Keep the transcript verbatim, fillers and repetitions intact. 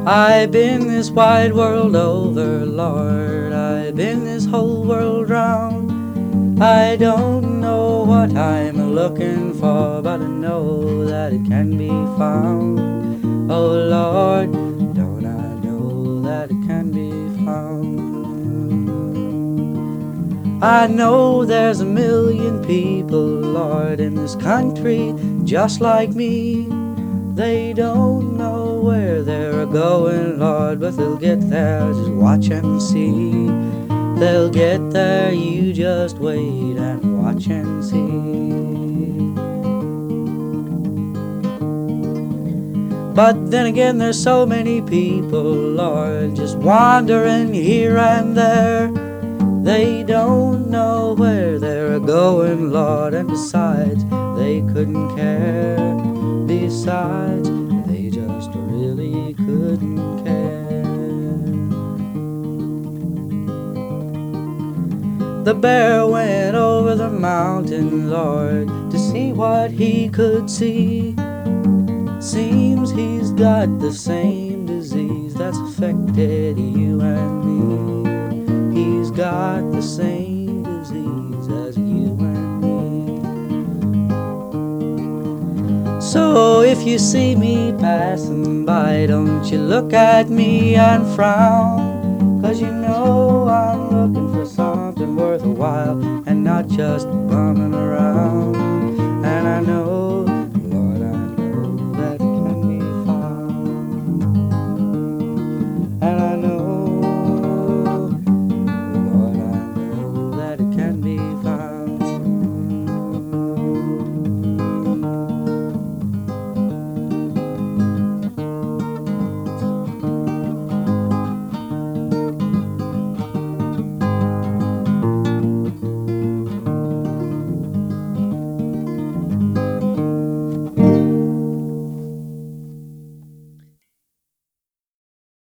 I've been this wide world over, Lord, I've been this whole world round. I don't know what I'm looking for, but I know that it can be found. Oh Lord, don't I know that it can be found. I know there's a million people, Lord, in this country just like me. They don't know where they're going, Lord, but they'll get there, just watch and see. They'll get there, you just wait and watch and see. But then again, there's so many people, Lord, just wandering here and there. They don't know where they're going, Lord, and besides, they couldn't care. Besides, they just really couldn't care. The bear went over the mountain, Lord, to see what he could see. Seems he's got the same disease that's affected you and me. He's got the same disease as you and me. So if you see me passing by, don't you look at me and frown, 'cause you know I'm looking for something worth a while and not just bumming around.